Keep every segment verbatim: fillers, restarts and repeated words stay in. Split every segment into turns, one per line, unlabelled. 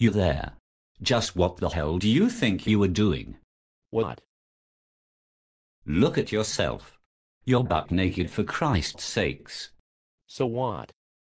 You there? Just what the hell do you think you were doing?
What?
Look at yourself. You're buck naked for Christ's sakes.
So what?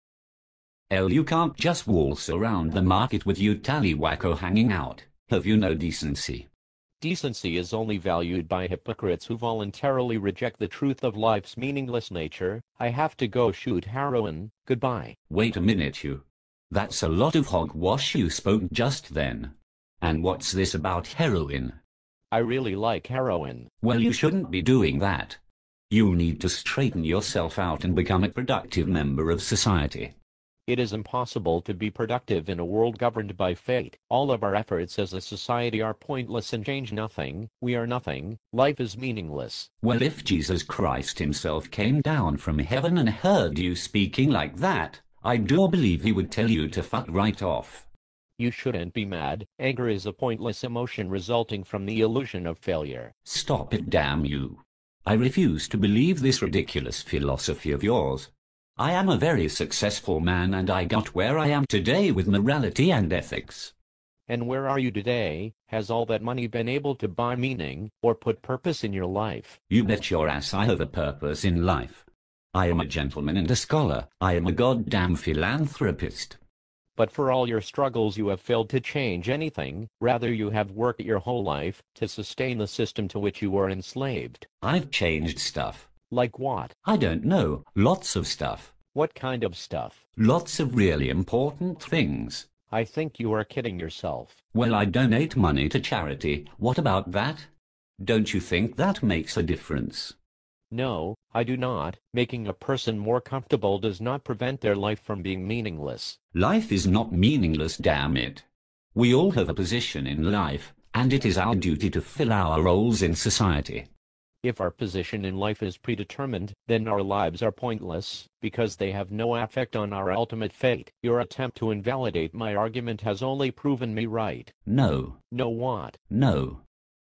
Hell, you can't just waltz around the market with you tallywacko hanging out. Have you no decency?
Decency is only valued by hypocrites who voluntarily reject the truth of life's meaningless nature. I have to go shoot heroin. Goodbye.
Wait a minute, you. That's a lot of hogwash you spoke just then. And what's this about heroin?
I really like heroin.
Well, you shouldn't be doing that. You need to straighten yourself out and become a productive member of society.
It is impossible to be productive in a world governed by fate. All of our efforts as a society are pointless and change nothing. We are nothing. Life is meaningless.
Well, if Jesus Christ himself came down from heaven and heard you speaking like that, I do believe he would tell you to fuck right off.
You shouldn't be mad. Anger is a pointless emotion resulting from the illusion of failure.
Stop it, damn you. I refuse to believe this ridiculous philosophy of yours. I am a very successful man and I got where I am today with morality and ethics.
And where are you today? Has all that money been able to buy meaning or put purpose in your life?
You bet your ass I have a purpose in life. I am a gentleman and a scholar. I am a goddamn philanthropist.
But for all your struggles you have failed to change anything. Rather, you have worked your whole life to sustain the system to which you were enslaved.
I've changed stuff.
Like what?
I don't know. Lots of stuff.
What kind of stuff?
Lots of really important things.
I think you are kidding yourself.
Well, I donate money to charity. What about that? Don't you think that makes a difference?
No, I do not. Making a person more comfortable does not prevent their life from being meaningless.
Life is not meaningless, damn it. We all have a position in life, and it is our duty to fill our roles in society.
If our position in life is predetermined, then our lives are pointless, because they have no effect on our ultimate fate. Your attempt to invalidate my argument has only proven me right.
No.
No what?
No.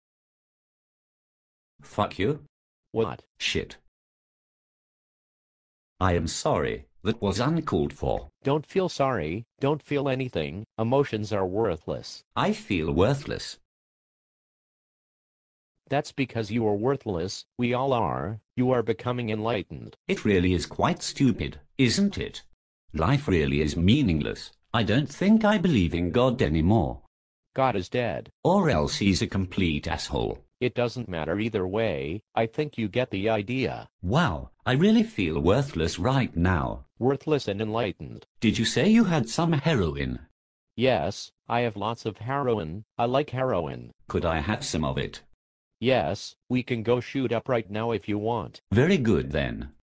Fuck you.
What?
Shit. I am sorry. That was uncalled for.
Don't feel sorry. Don't feel anything. Emotions are worthless.
I feel worthless.
That's because you are worthless. We all are. You are becoming enlightened.
It really is quite stupid, isn't it? Life really is meaningless. I don't think I believe in God anymore.
God is dead.
Or else he's a complete asshole.
It doesn't matter either way. I think you get the idea.
Wow, I really feel worthless right now.
Worthless and enlightened.
Did you say you had some heroin?
Yes, I have lots of heroin. I like heroin.
Could I have some of it?
Yes, we can go shoot up right now if you want.
Very good then.